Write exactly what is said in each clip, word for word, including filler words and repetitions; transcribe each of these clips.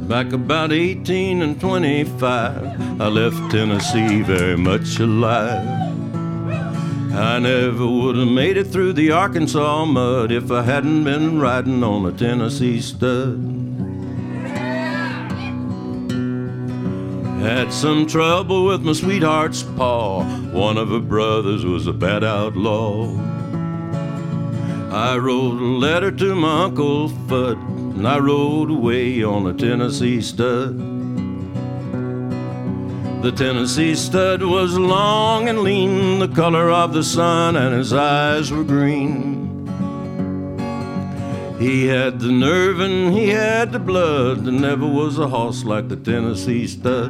Back about eighteen and twenty-five, I left Tennessee very much alive. I never would have made it through the Arkansas mud if I hadn't been riding on a Tennessee stud. Had some trouble with my sweetheart's paw. One of her brothers was a bad outlaw. I wrote a letter to my Uncle Fudd, and I rode away on a Tennessee stud. The Tennessee stud was long and lean, the color of the sun, and his eyes were green. He had the nerve and he had the blood. There never was a horse like the Tennessee stud.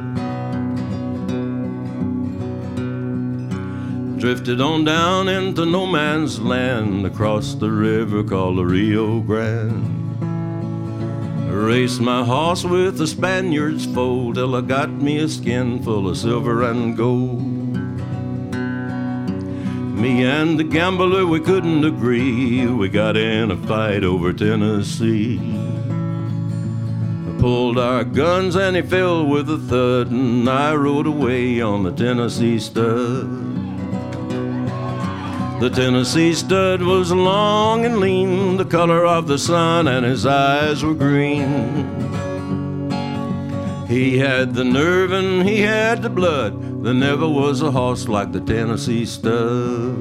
Drifted on down into no man's land, across the river called the Rio Grande. Raced my horse with the Spaniard's foal till I got me a skin full of silver and gold. Me and the gambler, we couldn't agree. We got in a fight over Tennessee. I pulled our guns and he fell with a thud, and I rode away on the Tennessee stud. The Tennessee stud was long and lean, the color of the sun, and his eyes were green. He had the nerve and he had the blood. There never was a horse like the Tennessee stud.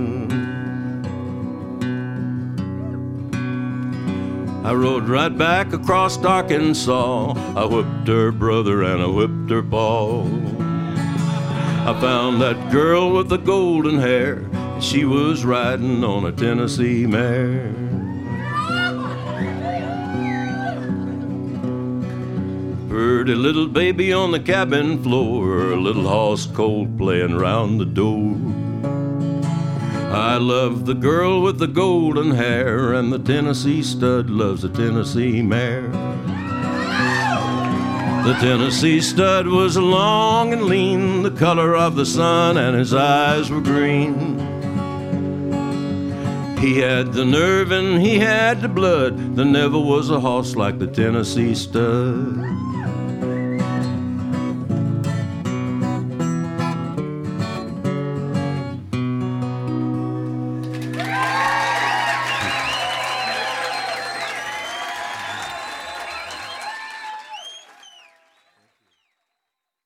I rode right back across Arkansas. I whipped her brother and I whipped her paw. I found that girl with the golden hair. She was riding on a Tennessee mare. Pretty little baby on the cabin floor, a little horse cold playing round the door. I love the girl with the golden hair, and the Tennessee stud loves the Tennessee mare. The Tennessee stud was long and lean, the color of the sun, and his eyes were green. He had the nerve and he had the blood. There never was a horse like the Tennessee stud.